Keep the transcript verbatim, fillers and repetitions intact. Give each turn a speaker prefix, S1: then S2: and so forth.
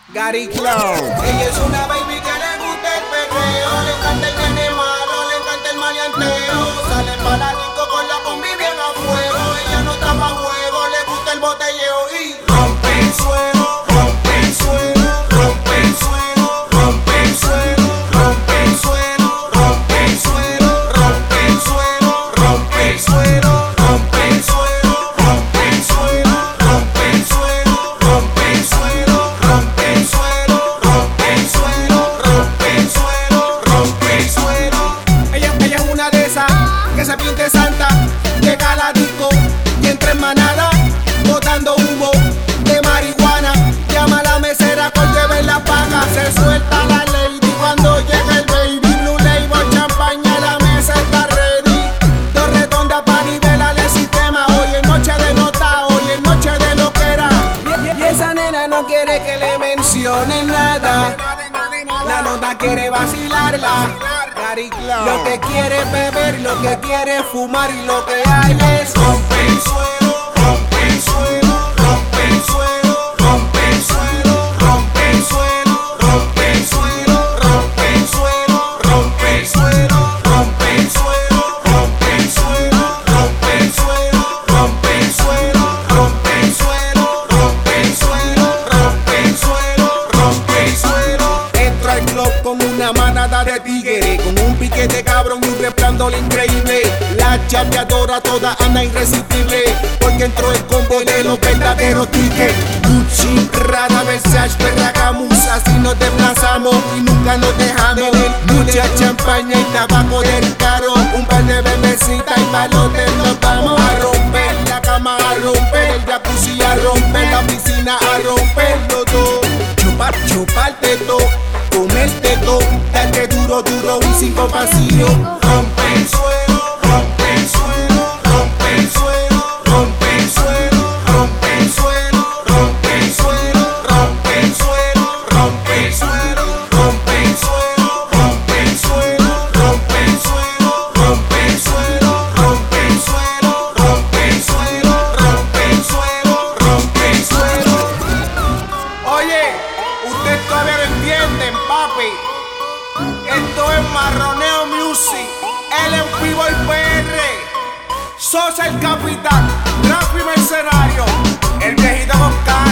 S1: Gary Clown.
S2: Ella es una baby que le gusta el perreo, le encanta el nene malo, le encanta el maleanteo. Sale para la disco con la combi bien a fuego. Ella no tapa juego, le gusta el botelleo y rompe el suelo, rompe el suelo, rompe el suelo, rompe el suelo, rompe el suelo, rompe el suelo, rompe el suelo, rompe el suelo, rompe el suelo, rompe el suelo, rompe el suelo, rompe el suelo, rompe el suelo, rompe el suelo, rompe el suelo, rompe el suelo. Ella, ella es una de esas que se pinte santa, llega a la disco y entra en manada, botando humo de marihuana. Llama a la mesera con lleve la paga, se suelta la lady cuando llega el baby. Blue Label, champaña, la mesa está ready. Dos redondas para nivelar el sistema. Hoy es noche de nota, hoy es noche de loquera. Y, y esa nena no quiere que le mencione nada. La nota quiere vacilarla.
S1: Gary Clown.
S2: Lo que quiere es beber, lo que quiere es fumar y lo que hay es rompe el suelo, rompe el suelo, rompe el suelo, rompe el suelo, rompe el suelo, rompe el suelo, rompe el suelo, rompe el suelo, rompe el suelo, rompe el suelo, rompe el suelo, rompe el suelo, rompe el suelo, rompe el suelo, rompe el suelo, rompe el suelo. Entra al club con una manada de tigres, con un piquete cabrón y un resplandor increíble. La chapeadora toda anda irresistible, porque entró el combo de los verdaderos tigres. Gucci, Prada, Versace, Ferragamo, así nos desplazamos y nunca nos dejamos. Mucha champaña y tabaco del caro, un par de bebecitas y palotes nos vamos a romper la cama, a romper el jacuzzi, a romper la piscina, a romperlo todo. Chupar, chuparte todo, comerte todo, darte duro, duro y sin compasión. Rompe el suelo, rompe el suelo, rompe el suelo, rompe el suelo, rompe el suelo, rompe el suelo, rompe el suelo, rompe el suelo, rompe el suelo, rompe el suelo, rompe el suelo, rompe el suelo, rompe el suelo, rompe el suelo, rompe el suelo, rompe el suelo. Oye, ustedes todavía no entienden, papi. Esto es Marroneo Music, L M Boy P R, Sosa el capitán, Rafi Mercenario, el viejito con cara.